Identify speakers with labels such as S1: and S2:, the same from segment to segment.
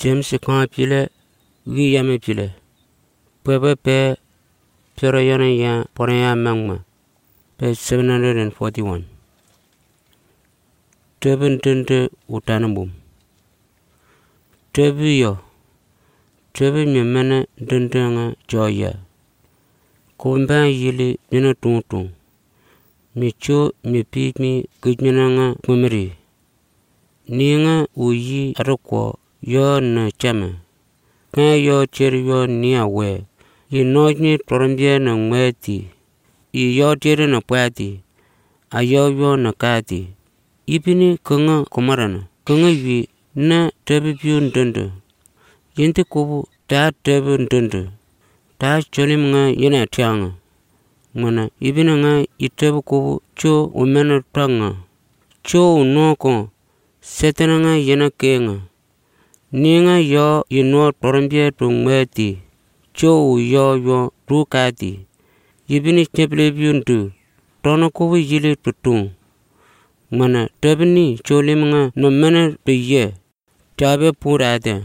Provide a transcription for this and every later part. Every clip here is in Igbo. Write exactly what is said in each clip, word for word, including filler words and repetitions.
S1: James kan pile wi yame pile pebe pe pero yana ya pore ya mangma page seven hundred forty-one. Tebin tente utanambum tebi yo tebi nyemene dentanga joya kumba yili nina tungtung micho mipi mi gujmenanga kumri ninga uyi arko yo na chame kan yo cher yo ni awe yi nojni torambie na ngweti yi yo tere na pwati ayo yo na kati ipini kanga kumarana kanga wi na tebi piu ndende yente kubu ta tebi ndende ta cholim nga yana tianga mana ibina nga itebi kubu cho umena tanga cho unoko setena nga yana kenga ninga yo yino torambie to ngweti cho u yo yo rukati ibini teble piu ndu tono kubu yili tutung mana tebni cholim nga no mena piye tabe purate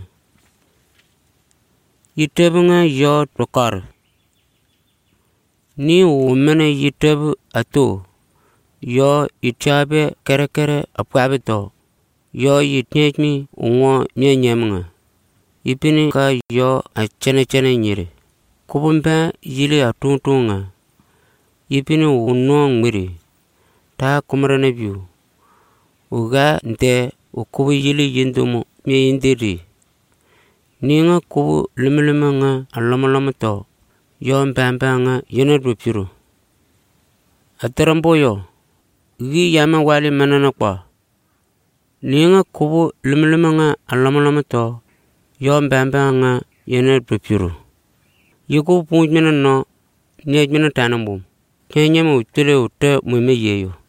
S1: itebu nga yo tokar ni umena yitebu ato yo itabe kere kere apwabito yo yitnyekmi unwo nyenyem nga ipini ka yo a chene chene nyire kubumba yili atuntunga ipini unwo ngwiri ta kumrana biu uga nte ukubu yili yindumu nye yindiri ninga kubu lumuluma nga alomoloma to yo mbamba nga yenadru piru atarambo yo gi yama wali manana kwa ninga kubu lumuluma nga alomoloma to yo mbamba nga yenadru piru yiku punjmena no nejmena tanambum kenyama utule ute mweme yeyo